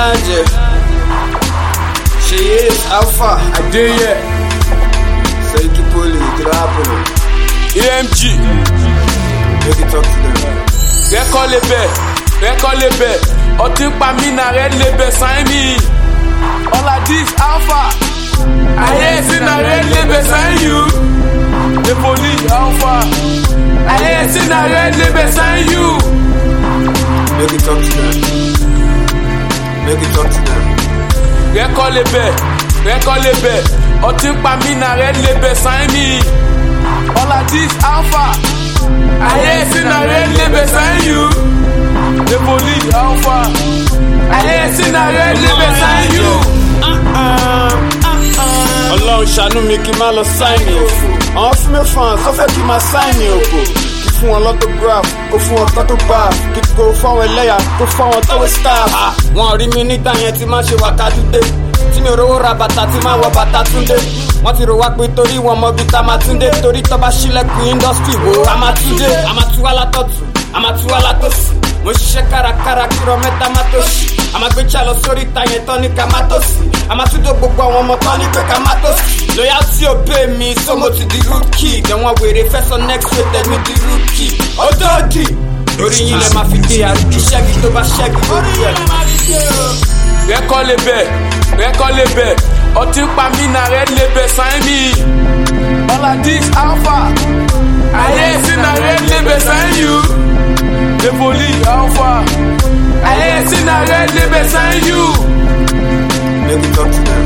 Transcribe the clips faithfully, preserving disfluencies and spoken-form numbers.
Elijah. She is Alpha. I did yet. Say you pull it, get up on it. E M G. Make it talk to them. Record label, record label. Ọtí pa mí na red label sign me. All of this Alpha. I hear see na red label sign you. The police Alpha. I hear see na red label sign you. Make it talk to them. Make it talk to them. Record label, record label. Ọtí pa mí na red label sign me. All of this Alpha. I hear see na red label sign you. The police Alpha. I hear see na red label sign you. Ọlọ́run ṣàánú mi kí n má lọ sáìnì òfò. Àwọn fún mi fans tó fẹ́ kí n má sáìnì òkò. Kí fún wọn lọ́tọ́gráf, kó fún wọn photograph. Kí kó fáwọn ẹlẹ́yà, kó fáwọn tọ́wọ́ staff. Wọ́n rí mi nígbà yẹn tí máa ṣe wákàtúndé. Tí mi ò rówó ra bàtà tí máa wọ bàtà túndé. Wọ́n ti rò wá pé torí wọn mọ bí tá máa túndé. Torí tọ́ bá ṣílẹ̀kùn industry wo a máa túndé. A máa tú wá látọ̀tún, a máa tú wá látòsì. Mo ṣiṣẹ́ kárakára kírọ mẹ́ta má tó ṣì. A máa gbé jà lọ sórí ìta yẹn tán ní ká má tó sí. A máa túndó gbogbo àwọn ọmọ tán ní pé ká má tó sí. Loyalty obey mi, so mo ti di rookie. Dẹ̀wọ̀n wèrè fẹ́ sọ next rated mi di rookie. Ọdọ́ọ̀dì lórí yín lẹ máa fi dé àrùkí. Ṣẹ́gi tó bá ṣẹ́gi lórí ẹ̀. Record label, record label. Ọtí pa mí na red label sign me. All of this Alpha. I hear see na red label sign you. The police Alpha. I hear see na red label sign you. Make it talk to them.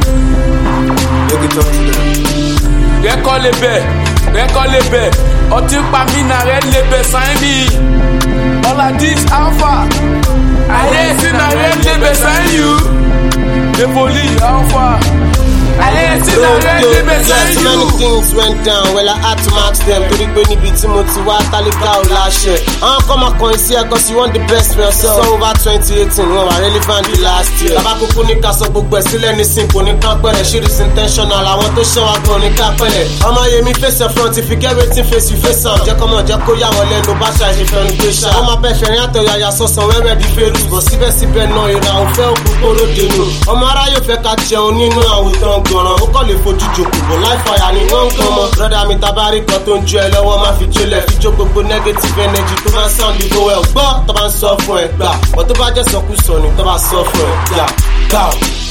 Make it talk to them. Record label, record label. Ọtí pa mí na red label sign me. All of this Alpha. I hear see na red label sign you. The police Alpha. I hear see na red label sign yes, you. many things went down. Well, I had to ask them. Torí pé níbi tí mo ti wá tálíkà ò láṣẹ. Àwọn kan máa kọrin sí ẹ cause you want the best for yourself. So over twenty eighteen wọn wà relevant the last year. Bàbá kúkú ní ká sọ gbogbo ẹ̀ sílẹ̀ ní sìnkú ní kápẹ́rẹ́. Ṣé is intentional? Àwọn tó ṣẹ́ wa gan ní kápẹ́rẹ́. Ọmọ Yemi face your front if you get wetin face you face am. Jẹ́ kọ́mọ jẹ́ kó yà wọ́n lẹ́nu bá ṣàṣe fẹ́nu gbé ṣá. Wọ́n máa bẹ̀ fẹ̀rín àtọ̀yàyà sọ̀sán wẹ́wẹ́ bí fèrú. Bọ̀ síbẹ̀síbẹ̀ náà ìrà òfẹ́ òkú kóró dènù. Ọmọ aráyò fẹ́ ká jẹun nínú àwùjọ gbọ̀ràn. Ó kọ́ lè fojú jòkó bọ̀ láìfàyà ni wọ́n ń gan mọ́. Brọ́dà mi tabari kan tó ń ju ẹ lọ́wọ́ máa fi jólẹ̀. Fi jó gbogbo negative energy tó máa ń sound ìgò ẹ̀ gbọ́ tó bá ń sọ fún ẹ gbà. Bọ̀ tó bá jẹ́ sọkúsọ ni tó bá sọ fún ẹ gbà.